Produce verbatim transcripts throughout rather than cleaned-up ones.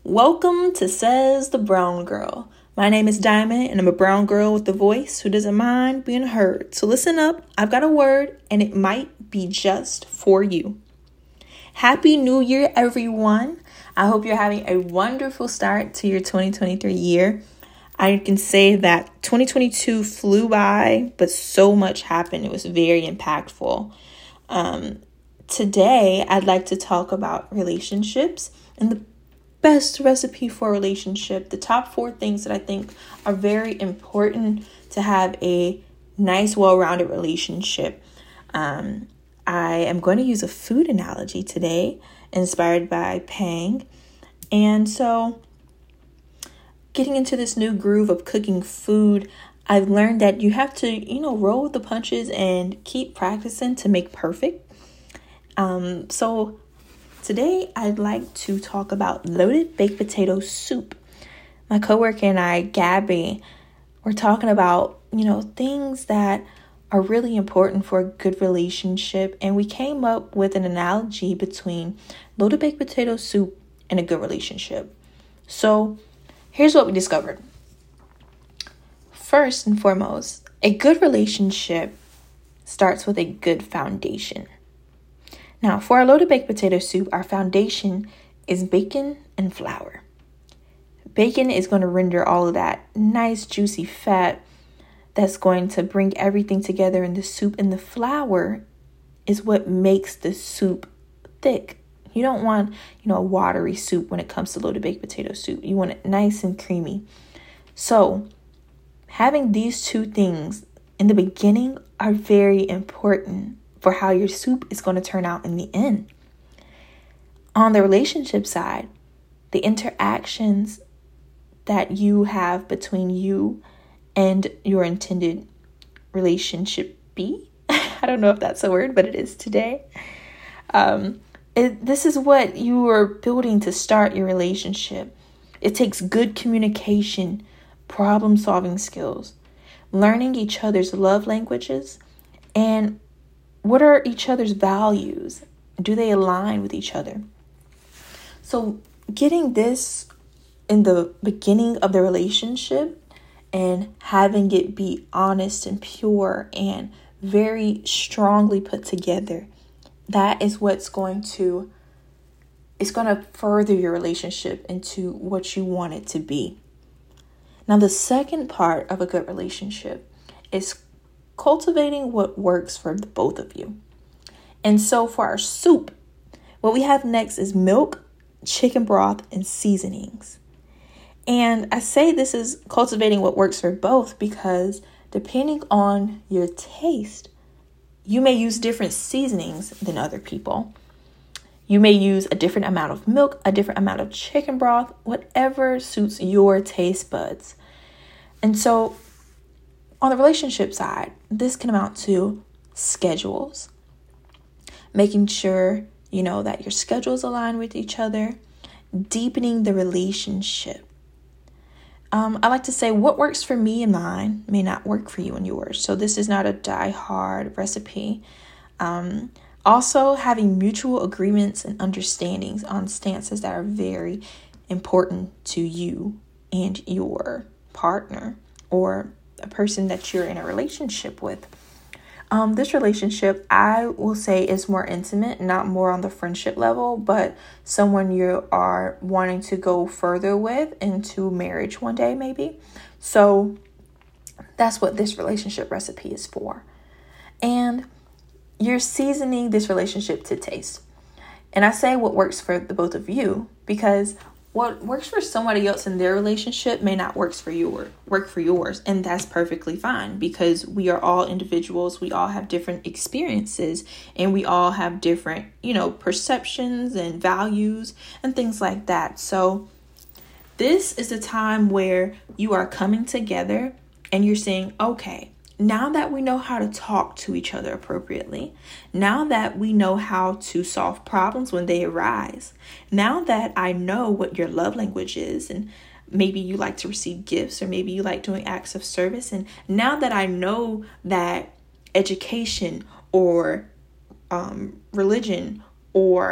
Welcome to Says the Brown Girl. My name is Diamond, and I'm a brown girl with a voice who doesn't mind being heard. So listen up, I've got a word, and it might be just for you. Happy New Year, everyone. I hope you're having a wonderful start to your twenty twenty-three year. I can say that twenty twenty-two flew by, but so much happened. It was very impactful. Um, today, I'd like to talk about relationships and the best recipe for a relationship. The top four things that I think are very important to have a nice, well-rounded relationship. Um, I am going to use a food analogy today, inspired by Pang. And so, getting into this new groove of cooking food, I've learned that you have to, you know, roll with the punches and keep practicing to make perfect. Um, so today I'd like to talk about loaded baked potato soup. My coworker and I, Gabby, we're talking about, you know, things that are really important for a good relationship. And we came up with an analogy between loaded baked potato soup and a good relationship. So here's what we discovered. First and foremost, a good relationship starts with a good foundation. Now, for our loaded baked potato soup, our foundation is bacon and flour. Bacon is going to render all of that nice, juicy fat that's going to bring everything together in the soup. And the flour is what makes the soup thick. You don't want, you know, a watery soup when it comes to loaded baked potato soup. You want it nice and creamy. So, having these two things in the beginning are very important for how your soup is going to turn out in the end. On the relationship side, the interactions that you have between you and your intended relationship be, I don't know if that's a word, but it is today. Um, it, this is what you are building to start your relationship. It takes good communication, problem-solving skills, learning each other's love languages, and what are each other's values? Do they align with each other? So getting this in the beginning of the relationship and having it be honest and pure and very strongly put together, that is what's going to, it's going to further your relationship into what you want it to be. Now, the second part of a good relationship is cultivating what works for the both of you. And so for our soup, what we have next is milk, chicken broth, and seasonings. And I say this is cultivating what works for both because depending on your taste, you may use different seasonings than other people. You may use a different amount of milk, a different amount of chicken broth, whatever suits your taste buds. And so on the relationship side, this can amount to schedules, making sure, you know, that your schedules align with each other, deepening the relationship. Um, I like to say what works for me and mine may not work for you and yours. So this is not a die-hard recipe. Um, also, having mutual agreements and understandings on stances that are very important to you and your partner or a person that you're in a relationship with. Um, this relationship, I will say, is more intimate, not more on the friendship level, but someone you are wanting to go further with into marriage one day, maybe. So that's what this relationship recipe is for. And you're seasoning this relationship to taste. And I say what works for the both of you because what works for somebody else in their relationship may not work for you or work for yours. And that's perfectly fine because we are all individuals. We all have different experiences and we all have different, you know, perceptions and values and things like that. So this is a time where you are coming together and you're saying, okay, now that we know how to talk to each other appropriately, now that we know how to solve problems when they arise, now that I know what your love language is, and maybe you like to receive gifts, or maybe you like doing acts of service, and now that I know that education or um, religion or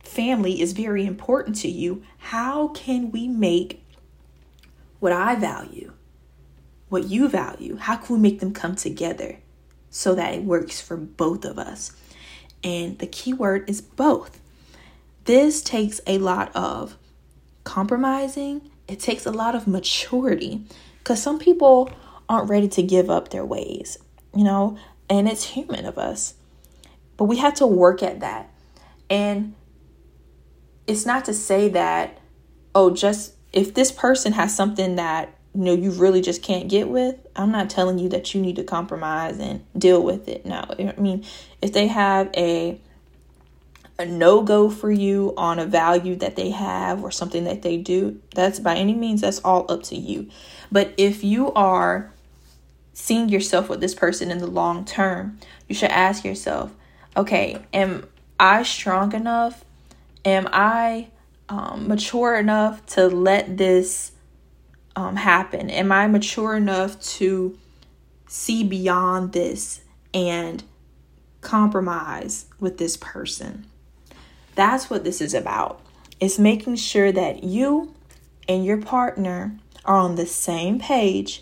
family is very important to you. How can we make what I value, what you value, how can we make them come together so that it works for both of us? And the key word is both. This takes a lot of compromising. It takes a lot of maturity, because some people aren't ready to give up their ways, you know, and it's human of us. But we have to work at that. And it's not to say that, oh, just if this person has something that, you know, you really just can't get with, I'm not telling you that you need to compromise and deal with it. No, I mean, if they have a a no-go for you on a value that they have or something that they do, that's by any means, that's all up to you. But if you are seeing yourself with this person in the long term, you should ask yourself, okay, am I strong enough? Am I um, mature enough to let this um, happen? Am I mature enough to see beyond this and compromise with this person? That's what this is about. It's making sure that you and your partner are on the same page,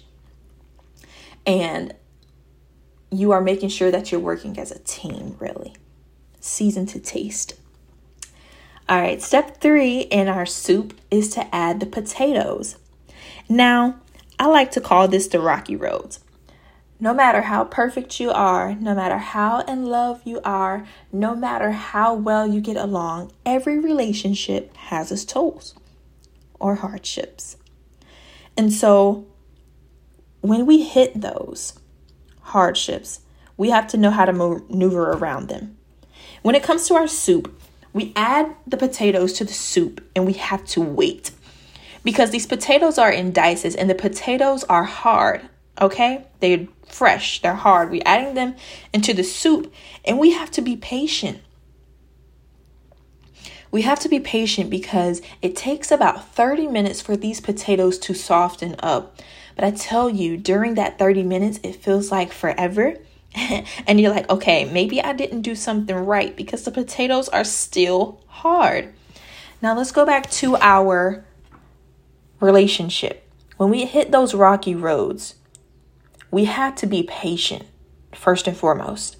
and you are making sure that you're working as a team, really. Season to taste. All right, step three in our soup is to add the potatoes. Now, I like to call this the rocky roads. No matter how perfect you are, no matter how in love you are, no matter how well you get along, every relationship has its toils or hardships. And so when we hit those hardships, we have to know how to maneuver around them. When it comes to our soup, we add the potatoes to the soup and we have to wait, because these potatoes are in dices and the potatoes are hard. Okay, they're fresh, they're hard. We're adding them into the soup and we have to be patient. We have to be patient because it takes about thirty minutes for these potatoes to soften up. But I tell you, during that thirty minutes, it feels like forever. And you're like, okay, maybe I didn't do something right because the potatoes are still hard. Now let's go back to our relationship. When we hit those rocky roads, we have to be patient, first and foremost.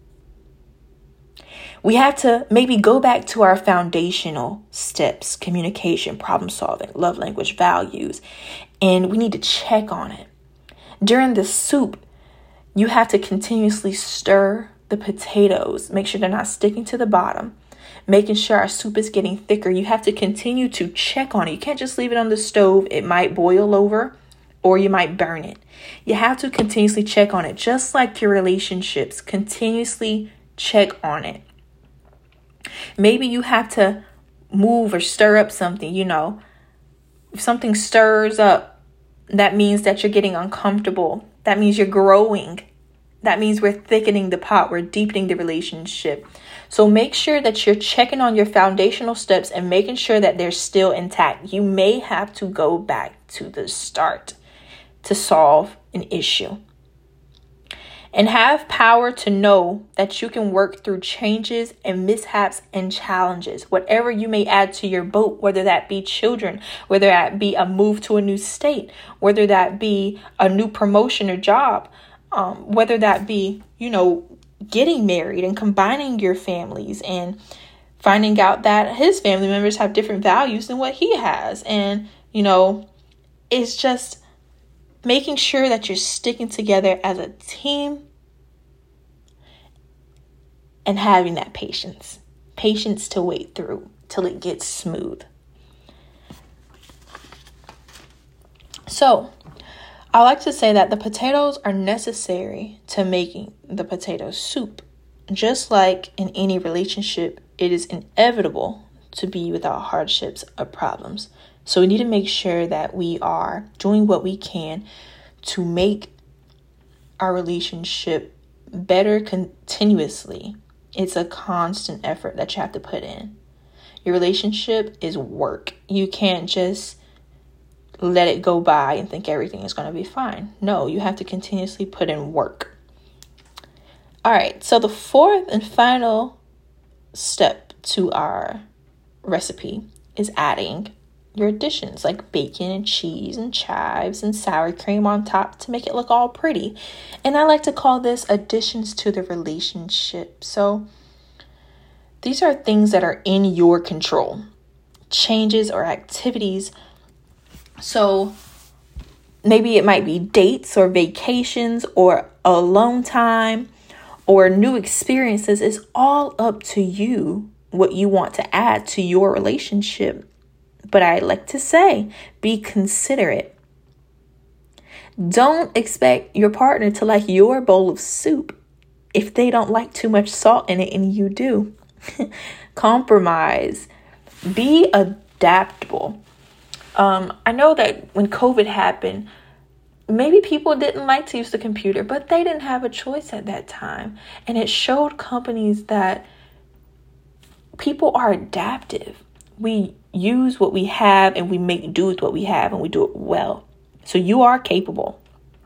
We have to maybe go back to our foundational steps: communication, problem solving, love language, values, and we need to check on it. During the soup, you have to continuously stir the potatoes, make sure they're not sticking to the bottom, making sure our soup is getting thicker. You have to continue to check on it. You can't just leave it on the stove. It might boil over or you might burn it. You have to continuously check on it, just like your relationships. Continuously check on it. Maybe you have to move or stir up something, you know. If something stirs up, that means that you're getting uncomfortable. That means you're growing. That means we're thickening the pot. We're deepening the relationship. So make sure that you're checking on your foundational steps and making sure that they're still intact. You may have to go back to the start to solve an issue. And have power to know that you can work through changes and mishaps and challenges. Whatever you may add to your boat, whether that be children, whether that be a move to a new state, whether that be a new promotion or job, um, whether that be, you know, getting married and combining your families and finding out that his family members have different values than what he has. And, you know, it's just making sure that you're sticking together as a team and having that patience. Patience to wait through till it gets smooth. So, I like to say that the potatoes are necessary to making the potato soup. Just like in any relationship, it is inevitable to be without hardships or problems. So we need to make sure that we are doing what we can to make our relationship better continuously. It's a constant effort that you have to put in. Your relationship is work. You can't just let it go by and think everything is going to be fine. No, you have to continuously put in work. All right, so the fourth and final step to our recipe is adding your additions like bacon and cheese and chives and sour cream on top to make it look all pretty. And I like to call this additions to the relationship. So these are things that are in your control, changes or activities. So maybe it might be dates or vacations or alone time or new experiences. It's all up to you what you want to add to your relationship. But I like to say, be considerate. Don't expect your partner to like your bowl of soup if they don't like too much salt in it and you do. Compromise. Be adaptable. Um, I know that when COVID happened, maybe people didn't like to use the computer, but they didn't have a choice at that time. And it showed companies that people are adaptive. We use what we have and we make do with what we have and we do it well. So you are capable.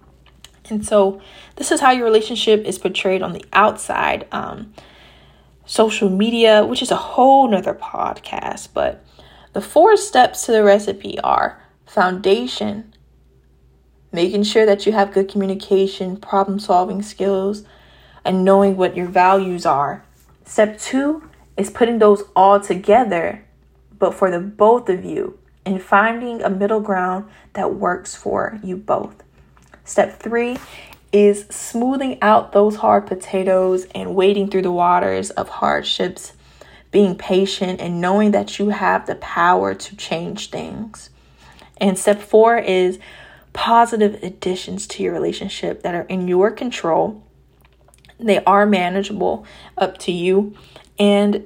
And so this is how your relationship is portrayed on the outside. Um, social media, which is a whole nother podcast, but the four steps to the recipe are foundation, making sure that you have good communication, problem solving skills, and knowing what your values are. Step two is putting those all together, but for the both of you, and finding a middle ground that works for you both. Step three is smoothing out those hard potatoes and wading through the waters of hardships, being patient and knowing that you have the power to change things. And step four is positive additions to your relationship that are in your control. They are manageable, up to you. And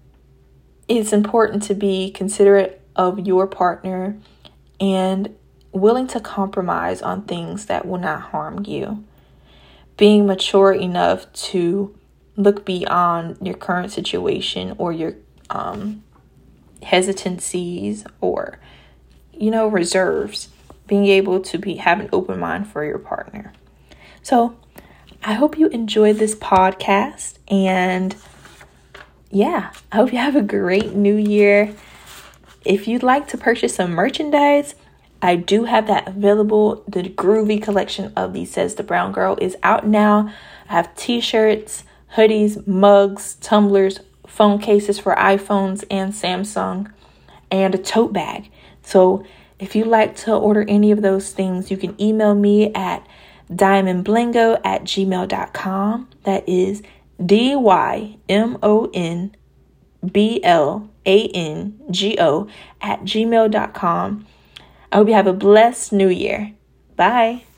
it's important to be considerate of your partner and willing to compromise on things that will not harm you. Being mature enough to look beyond your current situation or your um, hesitancies or, you know, reserves. Being able to be have an open mind for your partner. So I hope you enjoyed this podcast, and yeah, I hope you have a great new year. If you'd like to purchase some merchandise, I do have that available. The Groovy collection of the Says the Brown Girl is out now. I have t-shirts, hoodies, mugs, tumblers, phone cases for iPhones and Samsung, and a tote bag. So if you'd like to order any of those things, you can email me at diamondblingo at gmail dot com. That is D Y M O N B L A N G O at gmail dot com. I hope you have a blessed new year. Bye.